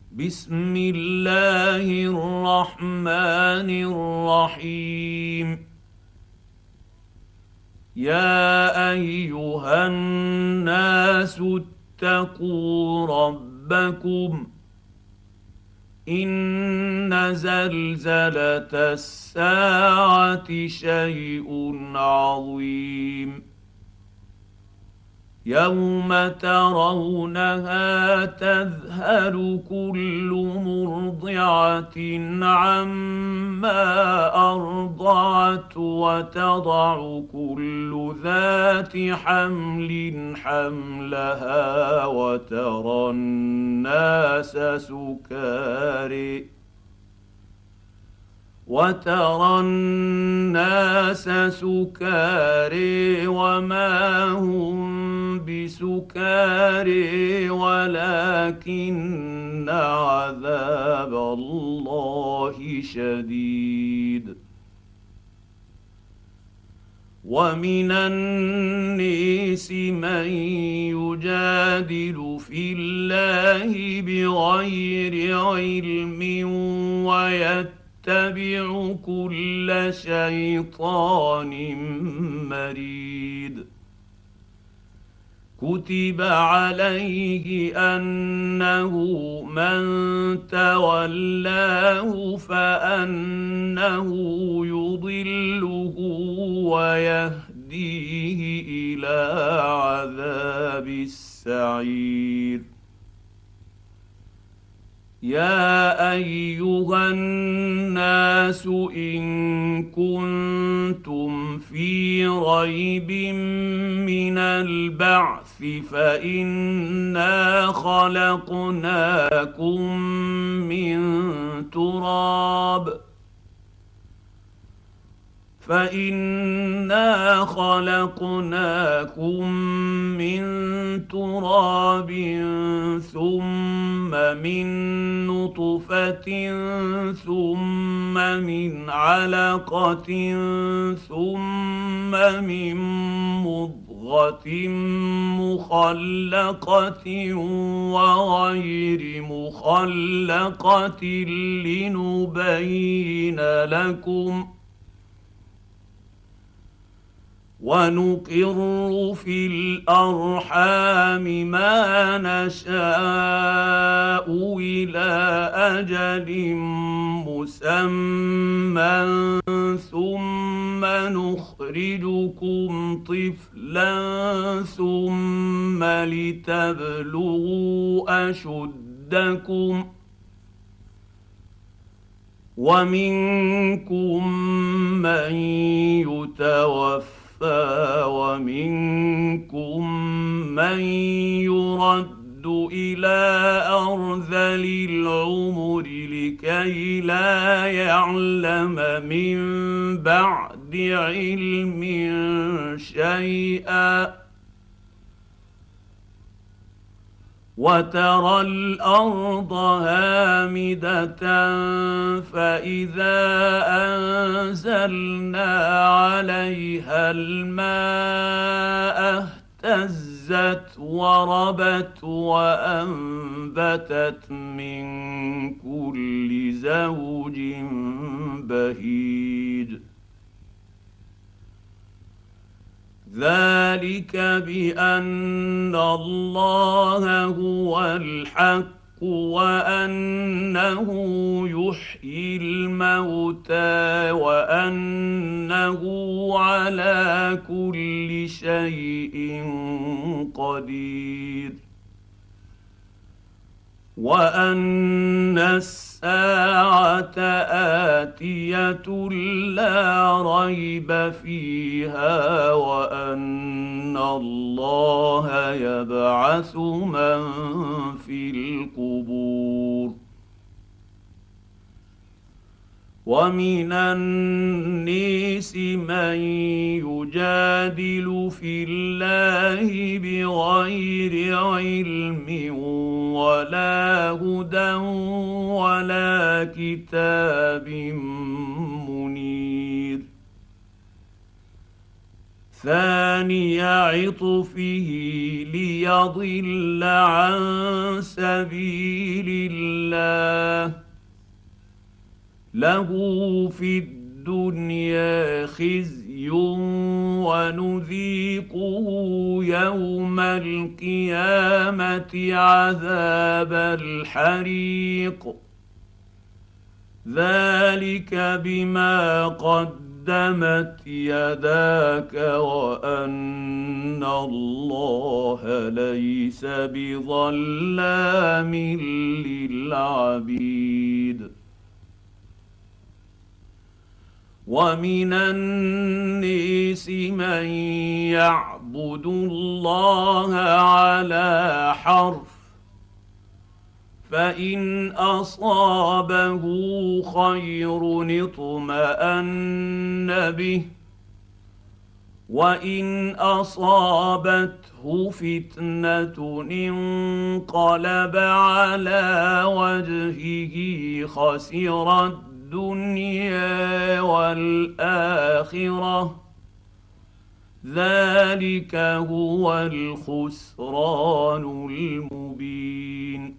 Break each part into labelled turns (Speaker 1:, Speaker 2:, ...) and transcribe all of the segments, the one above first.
Speaker 1: بسم الله الرحمن الرحيم. يا ايها الناس اتقوا ربكم ان زلزله الساعه شيء عظيم. يوم ترونها تذهل كل مرضعه عما ارضعت وتضع كل ذات حمل حملها وترى الناس سكاري وما هم بسكاري ولكن عذاب الله شديد. ومن الناس من يجادل في الله بغير علم ويتبع كل شيطان مريد. كتب عليه انه من تولاه فانه يضله ويهديه الى عذاب السعير. يا ايها الناس ان كنتم في ريب من البعث فإنا خلقناكم من تراب ثم من نطفة ثم من علقة ثم من مضغة مخلقة وغير مخلقة لنبين لكم. ونقر في الأرحام ما نشاء إلى أجل مسمى ثم نخرجكم طفلا ثم لتبلغوا أشدكم ومنكم من يتوفى ومنكم من يرد إلى أرذل العمر لكي لا يعلم من بعد علم شيئا. وترى الأرض هامدة فإذا أنزلنا عليها الماء اهتزت وربت وأنبتت من كل زوج بهيج. ذلك بأن الله هو الحق وأنه يحيي الموتى وأنه على كل شيء قدير وأن الساعة آتية لا ريب فيها وأن الله يبعث من في القبور. ومن الناس من يجادل في الله بغير علم ولا هدى ولا كتاب منير. ثاني عطفه ليضل عن سبيل الله له في الدنيا خزي ونذيقه يوم القيامة عذاب الحريق ذلك بما قدمت يداك وأن الله ليس بظلام للعبيد ومن الناس من يعبد الله على حرف فإن أصابه خير اطمأن به وإن أصابته فتنة انقلب على وجهه خسر الدنيا والآخرة ذلك هو الخسران المبين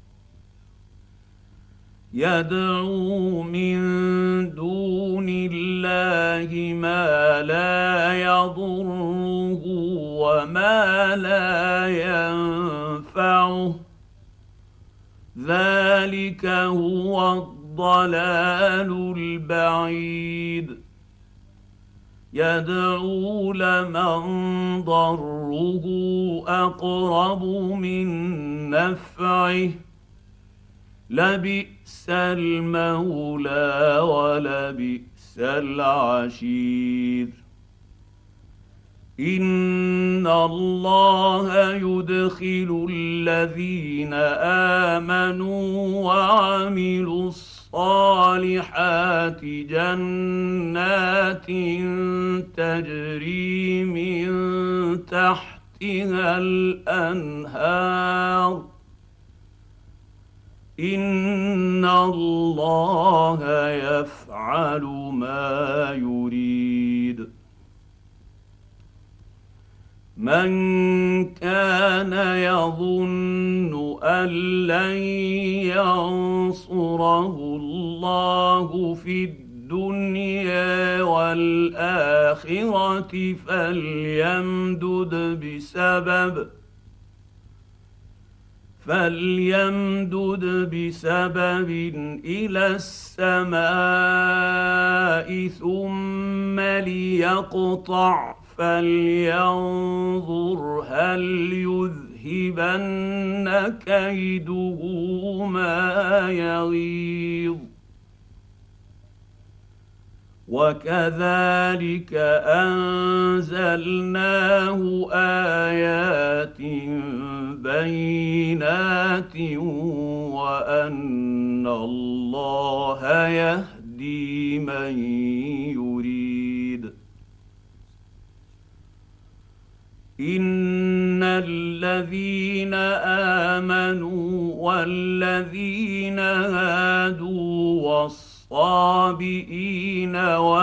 Speaker 1: يدعو من دون الله ما لا يضره وما لا ينفعه ذلك هو الضلال البعيد يدعو لمن ضره أقرب من نفعه لبئس المولى ولبئس العشير إن الله يدخل الذين آمنوا وعملوا الصالحات جنات تجري من تحتها الأنهار إن الله يفعل ما يريد من كان يظن أن لن ينصره الله في الدنيا والآخرة فليمدد بسبب إلى السماء ثم ليقطع فلينظر هل يذهبن كيده ما يغيظ وكذلك أنزلناه آيات بينات وأن الله يهدي من يريد إن الذين آمنوا والذين هادوا والصابئين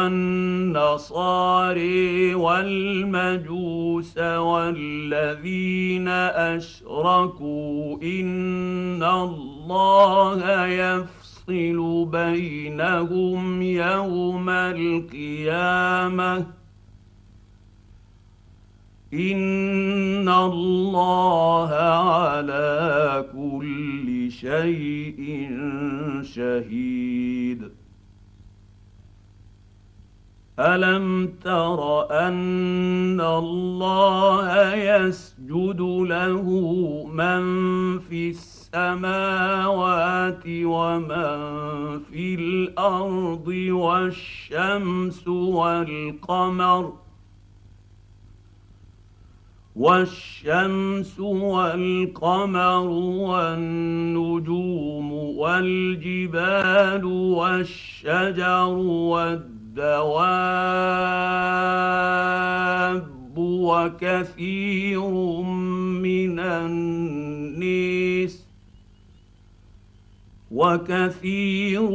Speaker 1: والنصارى والمجوس والذين أشركوا إن الله يفصل بينهم يوم القيامة إن الله على كل شيء شهيد ألم تر أن الله يسجد له من في السماوات ومن في الأرض والشمس والقمر والنجوم والجبال والشجر والدواب وكثير من الناس وكثير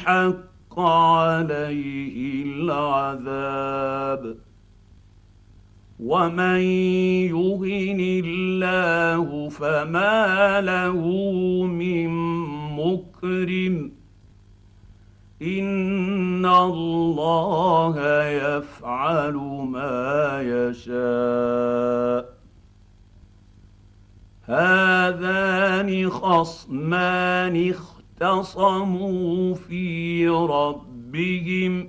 Speaker 1: حق عليه العذاب ومن يهن الله فما له من مكرم ان الله يفعل ما يشاء. هذان خصمان اختصموا في ربهم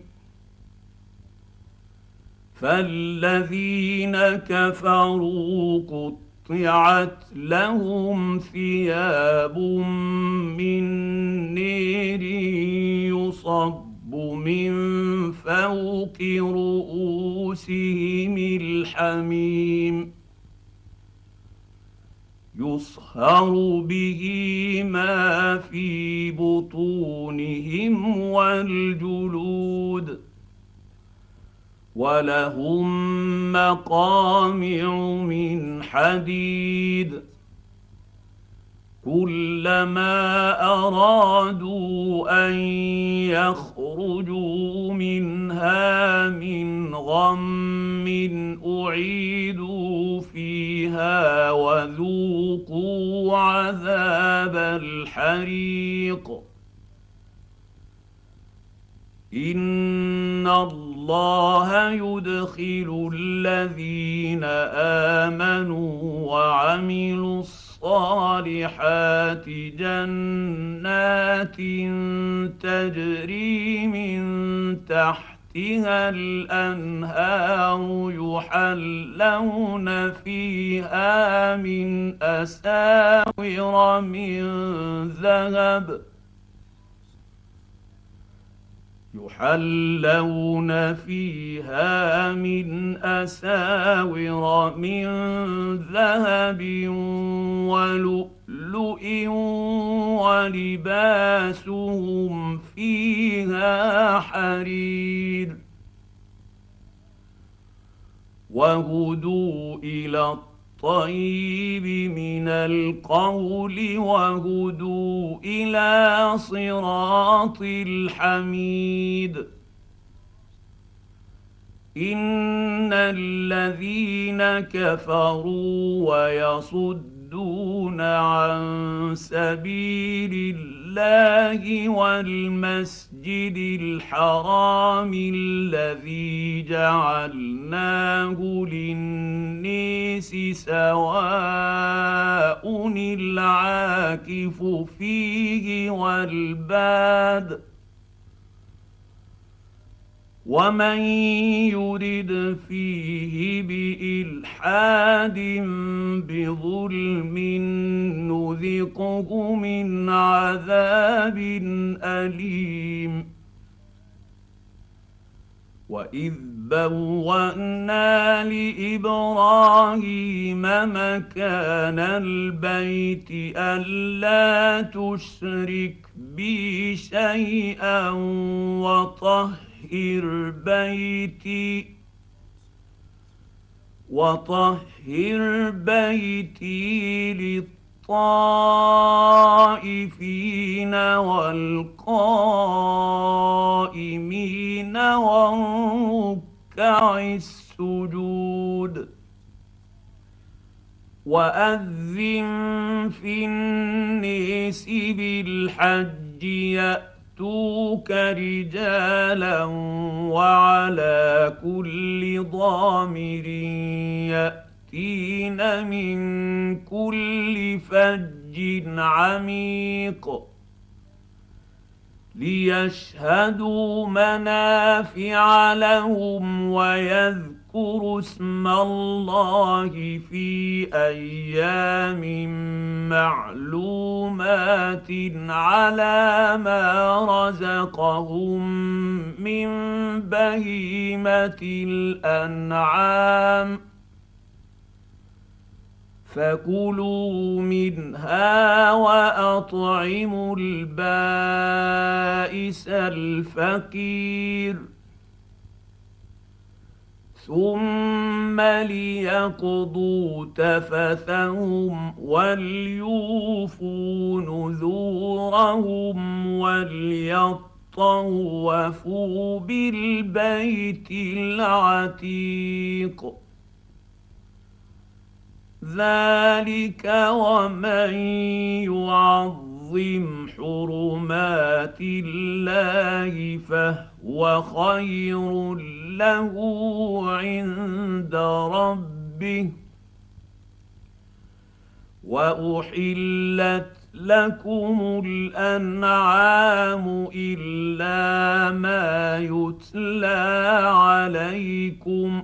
Speaker 1: فالذين كفروا قطعت لهم ثياب من نير يصب من فوق رؤوسهم الحميم يصهر به ما في بطونهم والجلود ولهم مقامع من حديد كلما ارادوا ان يخرجوا منها من غم اعيدوا فيها وذوقوا عذاب الحريق ان الله يدخل الذين امنوا وعملوا الصالحات جنات تجري من تحتها الانهار يحلون فيها من أساور من ذهب ولؤلؤ ولباسهم فيها حرير وهدوا إلى الطيب من القول وهدوا إلى صراط الحميد إن الذين كفروا ويصدون عن سبيل الله والمسجد الحرام الذي جعلناه للناس سواء العاكف فيه والباد ومن يرد فيه بإلحاد بظلم نذقه من عذاب أليم وإذ بوأنا لإبراهيم مكان البيت ألا تشرك بي شيئا وطهر بيتي للطائفين والقائمين والركع السجود وأذن في الناس بالحج يأتوك رجالا وعلى كل ضامر يأتين من كل فج عميق ليشهدوا منافع لهم ويذكروا اسم الله في أيام معلومات على ما رزقهم من بهيمة الأنعام فكلوا منها وأطعموا البائس الفقير ثم ليقضوا تفثهم وليوفوا نذورهم وليطوفوا بالبيت العتيق ذلك ومن يعظم حرمات الله فهو خير له عند ربه واحلت لكم الانعام الا ما يتلى عليكم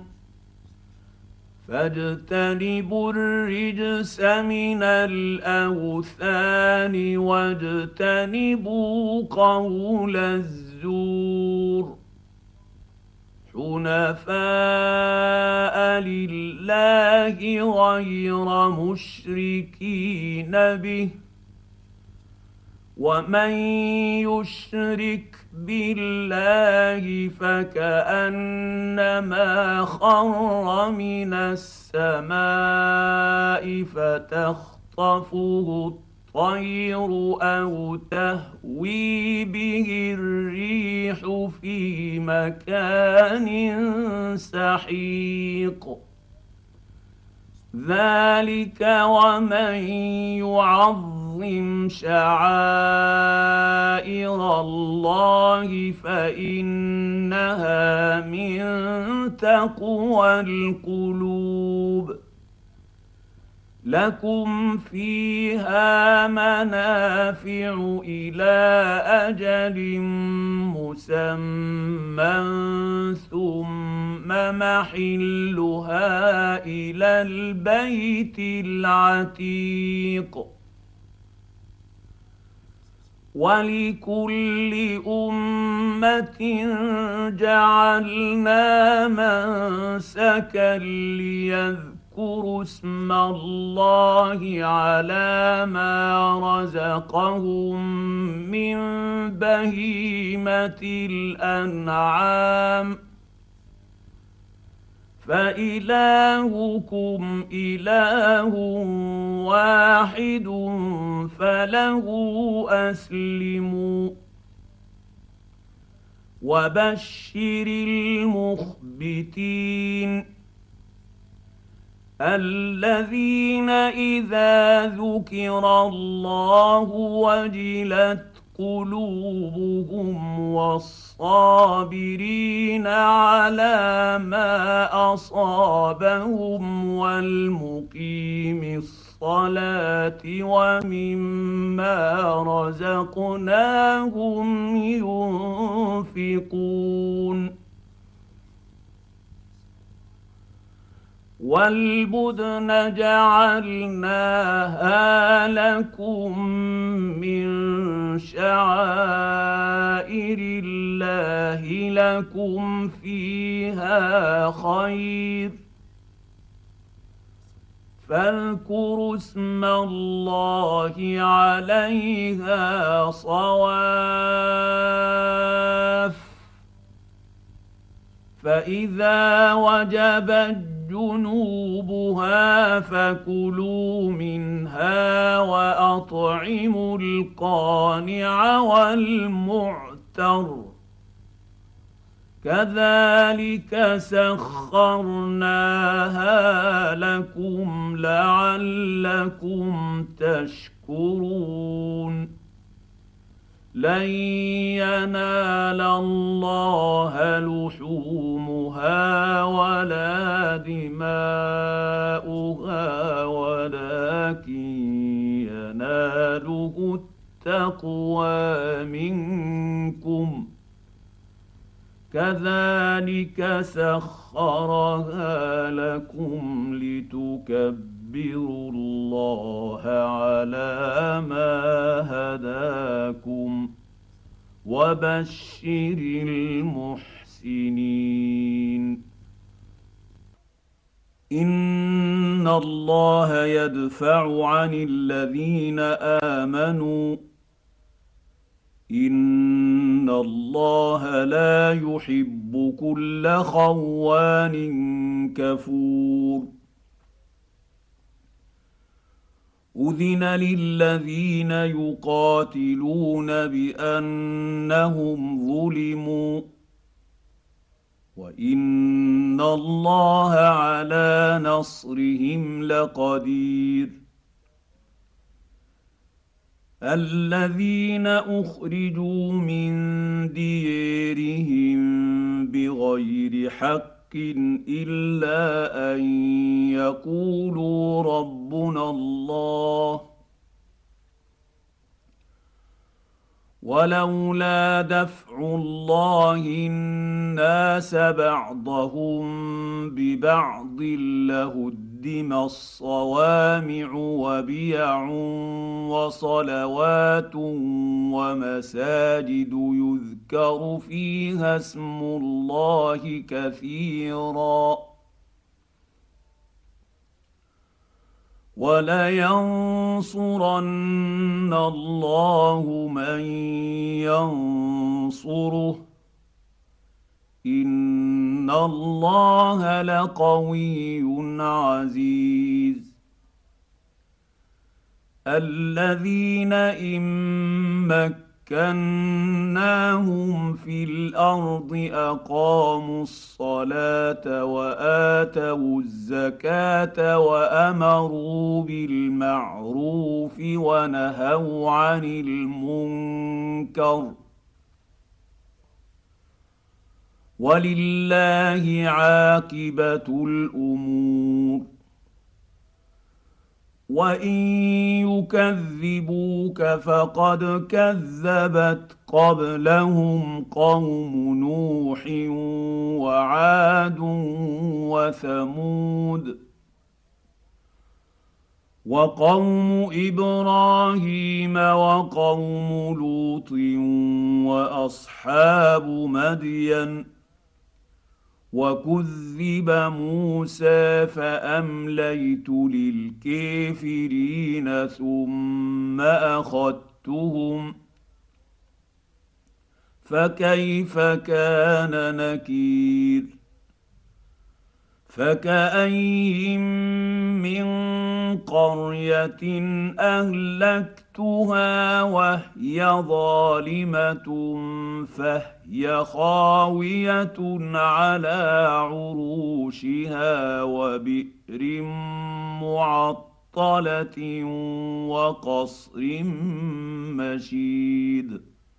Speaker 1: فاجتنبوا الرجس من الاوثان واجتنبوا قول الزور حنفاء لله غير مشركين به ومن يشرك بالله فكأنما خر من السماء فتخطفه الطير أو تهوي به الريح في مكان سحيق ذلك ومن يعظم شعائر الله فإنها من تقوى القلوب لكم فيها منافع إلى أجل مسمى ثم محلها إلى البيت العتيق ولكل أمة جعلنا منسكا ليذكروا اسم الله على ما رزقهم من بهيمة الأنعام فإلهكم إله واحد فله أسلموا وبشر المخبتين الذين إذا ذكر الله وجلت قلوبهم والصابرين على ما أصابهم والمقيم الصلاة ومما رزقناهم ينفقون والبدن جعلناها لكم من شعائر الله لكم فيها خير فاذكروا اسم الله عليها صواف فإذا وجبت جنوبها فكلوا منها وأطعموا القانع والمعتر كذلك سخرناها لكم لعلكم تشكرون لن ينال الله لحومها ولا دماؤها ولكن يناله التقوى منكم كذلك سخرها لكم لتكبروا الله على ما هداكم وبشر المحسنين إن الله يدفع عن الذين آمنوا إن الله لا يحب كل خوان كفور أذن للذين يقاتلون بأنهم ظلموا وان الله على نصرهم لقدير. الذين اخرجوا من ديرهم بغير حق الا ان يقولوا ربنا الله ولولا دفع الله الناس بعضهم ببعض لهدم الصوامع وبيع وصلوات ومساجد يذكر فيها اسم الله كثيرا ولينصرن الله من ينصره ان الله لقوي عزيز. الذين ان مكناهم في الارض اقاموا الصلاه واتوا الزكاه وامروا بالمعروف ونهوا عن المنكر ولله عاقبه الامور. وان يكذبوك فقد كذبت قبلهم قوم نوح وعاد وثمود وقوم ابراهيم وقوم لوط واصحاب مدين وكذب موسى فامليت للكافرين ثم اخذتهم فكيف كان نكير. فكأين من قرية أهلكتها وهي ظالمة فهي خاوية على عروشها وبئر معطلة وقصر مشيد.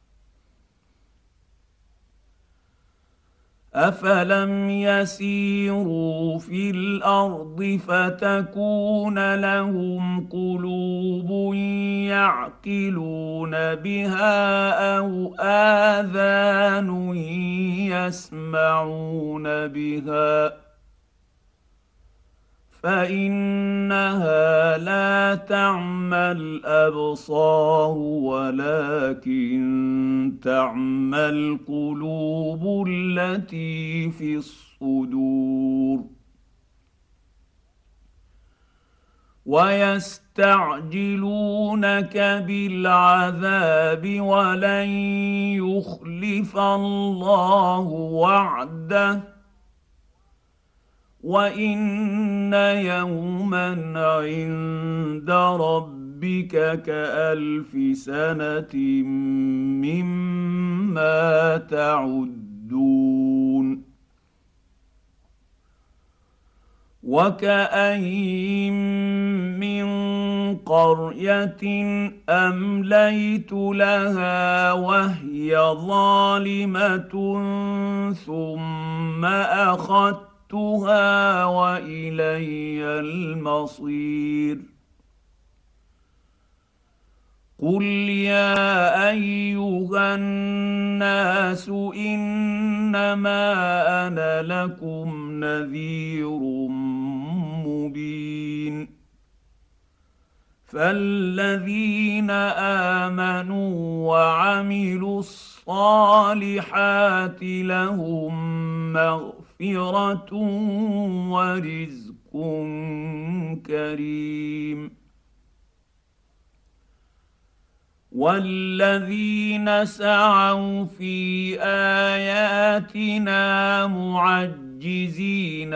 Speaker 1: افلم يسيروا في الارض فتكون لهم قلوب يعقلون بها او اذان يسمعون بها فانها لا تعمى الابصار ولكن تعمى القلوب التي في الصدور. ويستعجلونك بالعذاب ولن يخلف الله وعده وان يوما عند ربك كالف سنه مما تعدون. وكأين من قرية أمليت لها وهي ظالمة ثم أخذتها وإلي المصير. قل يا أيها الناس إنما أنا لكم نذير مبين. فالذين آمنوا وعملوا الصالحات لهم مغفرة ورزق كريم. والذين سعوا في آياتنا معجزين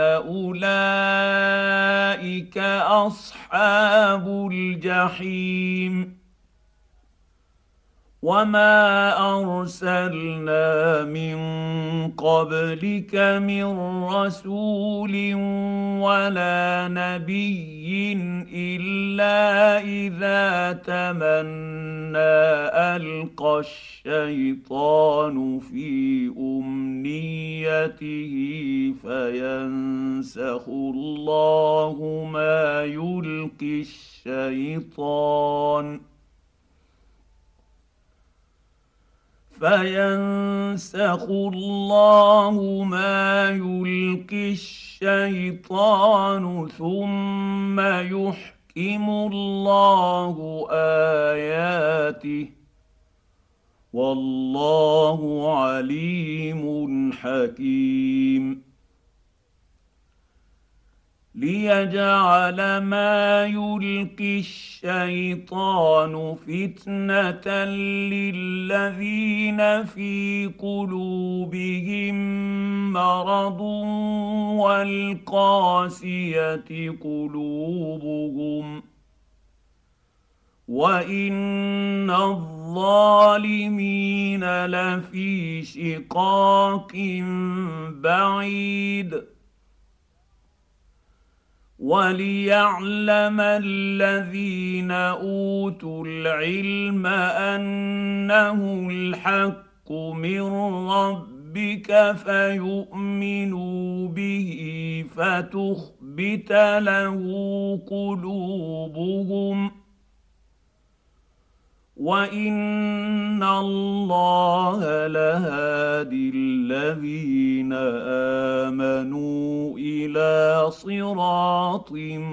Speaker 1: أولئك أصحاب الجحيم. وما ارسلنا من قبلك من رسول ولا نبي الا اذا تمنى القى الشيطان في امنيته فينسخ الله ما يلقي الشيطان ثم يحكم الله اياته والله عليم حكيم ليجعل ما يلقي الشيطان فتنة للذين في قلوبهم مرض والقاسية قلوبهم وإن الظالمين لفي شقاق بعيد وليعلم الذين اوتوا العلم انه الحق من ربك فيؤمنوا به فتخبت له قلوبهم وان الله لهادي الذين امنوا الى صراط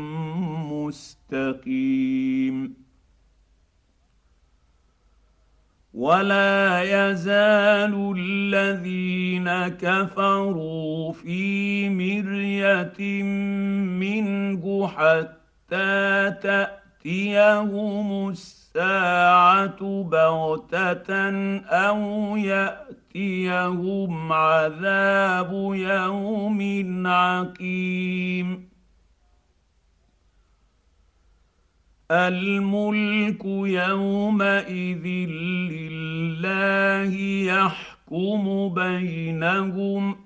Speaker 1: مستقيم ولا يزال الذين كفروا في مرية منه حتى تأتيهم الساعة بغتة أو يأتيهم عذاب يوم عقيم الملك يومئذ لله يحكم بينهم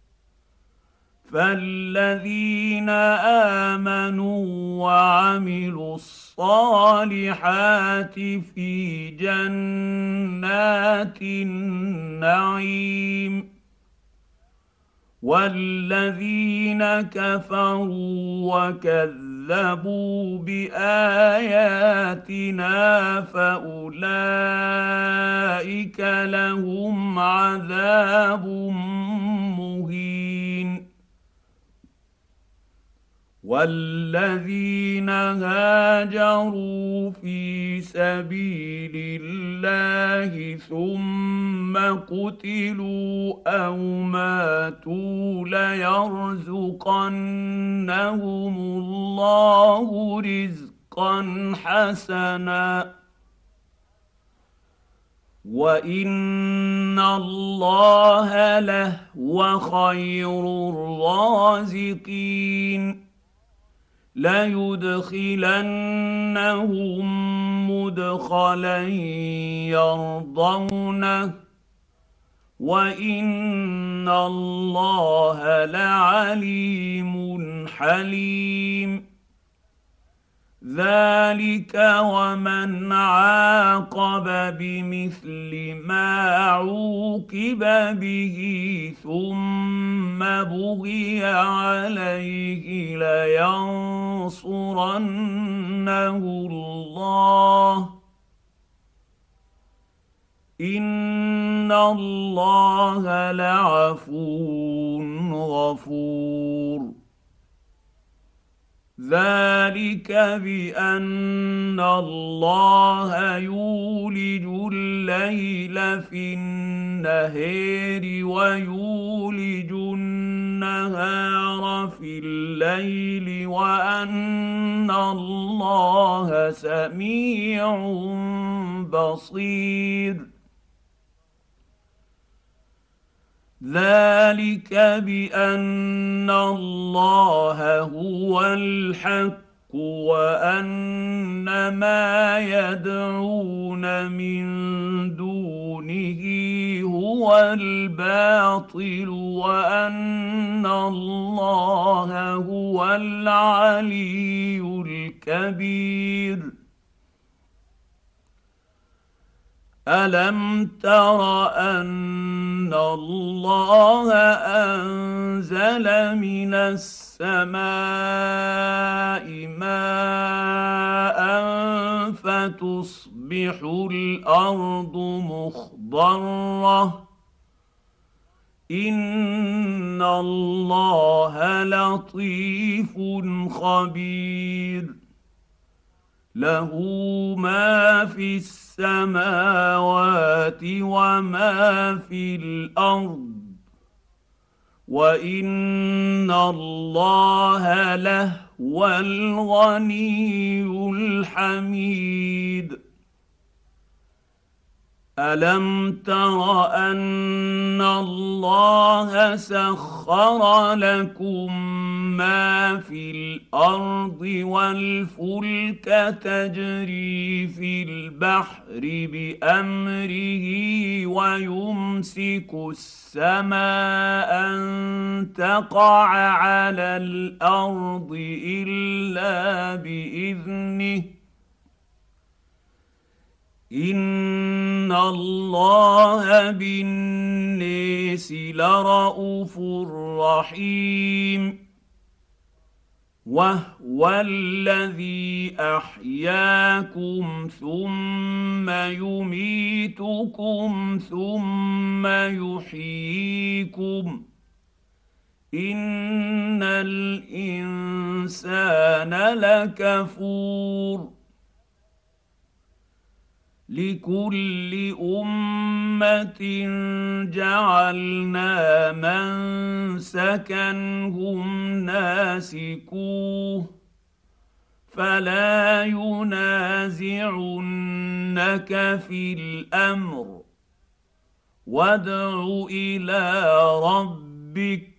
Speaker 1: فالذين آمنوا وعملوا الصالحات في جنات النعيم والذين كفروا وكذبوا بآياتنا فأولئك لهم عذاب مهين والذين هاجروا في سبيل الله ثم قتلوا أو ماتوا ليرزقنهم الله رزقا حسنا وإن الله لهو خير الرازقين ليدخلنهم مدخلا يرضونه وإن الله لعليم حليم ذلك ومن عاقب بمثل ما عوقب به ثم بغي عليه لينصرنه الله إن الله لعفو غفور ذلك بأن الله يولج الليل في النهار ويولج النهار في الليل وأن الله سميع بصير ذلك بأن الله هو الحق وان ما يدعون من دونه هو الباطل وان الله هو العلي الكبير. الم تر ان الله انزل من السماء ماء فتصبح الارض مخضره ان الله لطيف خبير. له ما في السماوات وما في الارض وان الله لهو الغني الحميد. الم تر ان الله سخر لكم ما في الارض والفلك تجري في البحر بامره ويمسك السماء ان تقع على الارض الا باذنه ان الله بالناس لرءوف رحيم. وهو الذي احياكم ثم يميتكم ثم يحييكم ان الانسان لكفور. لكل امه جعلنا منسكا هم ناسكوه فلا ينازعنك في الامر وادع الى ربك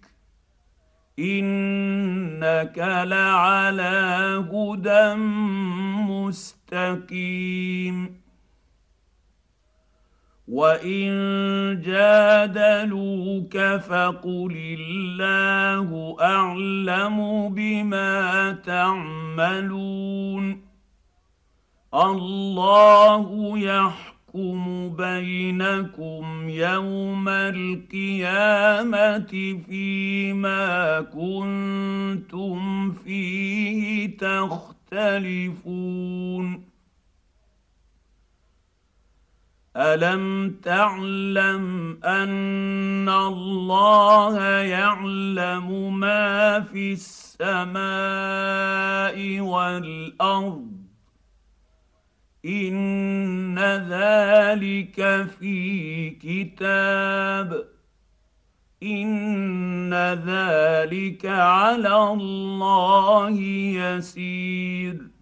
Speaker 1: انك لعلى هدى مستقيم. وان جادلوك فقل الله اعلم بما تعملون الله يحكم بينكم يوم القيامه فيما كنتم فيه تختلفون. الم تعلم ان الله يعلم ما في السماء والارض ان ذلك في كتاب ان ذلك على الله يسير.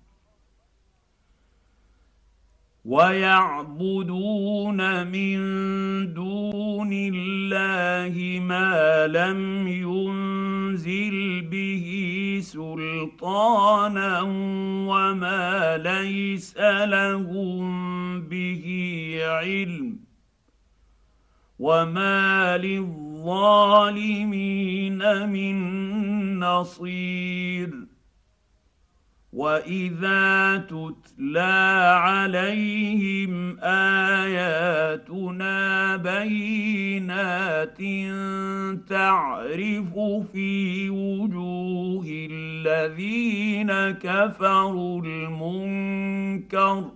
Speaker 1: ويعبدون من دون الله ما لم ينزل به سلطانا وما ليس لهم به علم وما للظالمين من نصير. واذا تتلى عليهم اياتنا بينات تعرف في وجوه الذين كفروا المنكر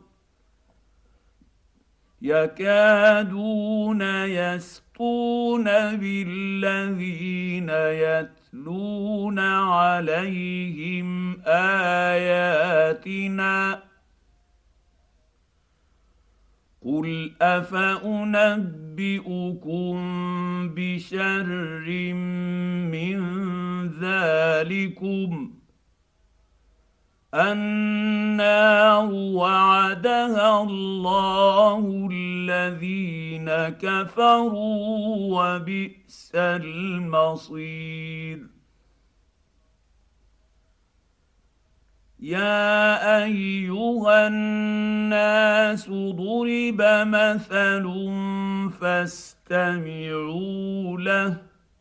Speaker 1: يكادون يسطون بالذين يتلون عليهم اياتنا قل افانبئكم بشر من ذلكم النار وعدها الله الذين كفروا وبئس المصير. يا ايها الناس ضرب مثل فاستمعوا له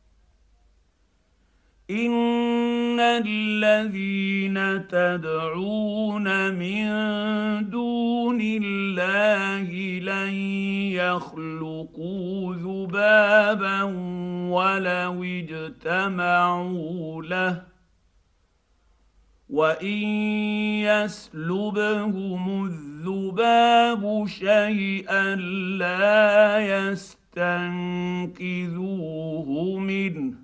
Speaker 1: ان الذين تدعون من دون الله لن يخلقوا ذبابا ولو اجتمعوا له وان يسلبهم الذباب شيئا لا يستنقذوه منه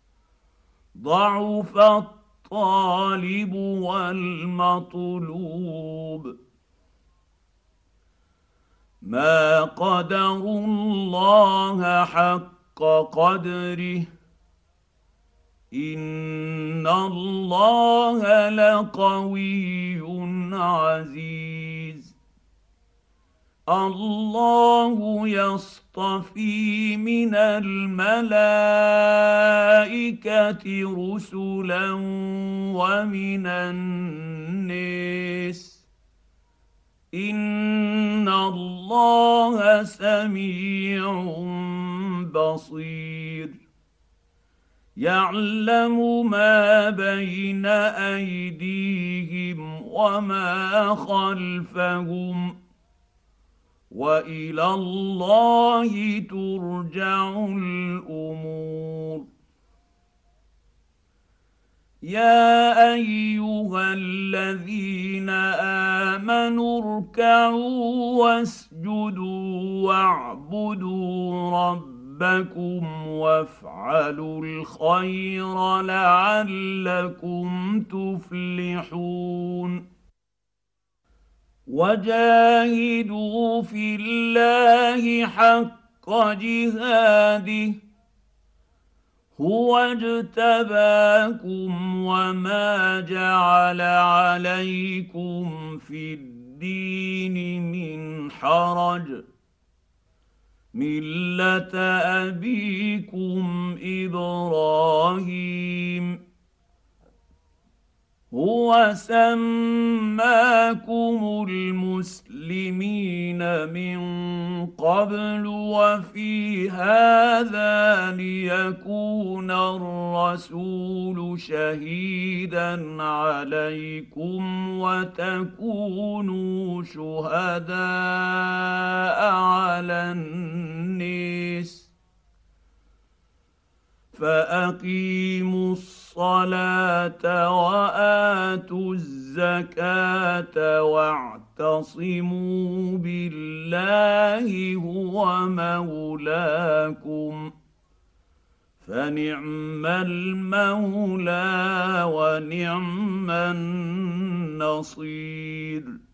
Speaker 1: ضعف الطالب والمطلوب ما قدروا الله حق قدره ان الله لقوي عزيز الله يصطفي من الملائكه رسلا ومن الناس ان الله سميع بصير يعلم ما بين ايديهم وما خلفهم والى الله ترجع الامور يا ايها الذين امنوا اركعوا واسجدوا واعبدوا ربكم وافعلوا الخير لعلكم تفلحون وجاهدوا في الله حق جهاده هو اجتباكم وما جعل عليكم في الدين من حرج مله ابيكم ابراهيم هو سماكم المسلمين من قبل وفي هذا ليكون الرسول شهيدا عليكم وتكونوا شهداء على الناس فاقيموا الصلاه واتوا الزكاه واعتصموا بالله هو مولاكم فنعم المولى ونعم النصير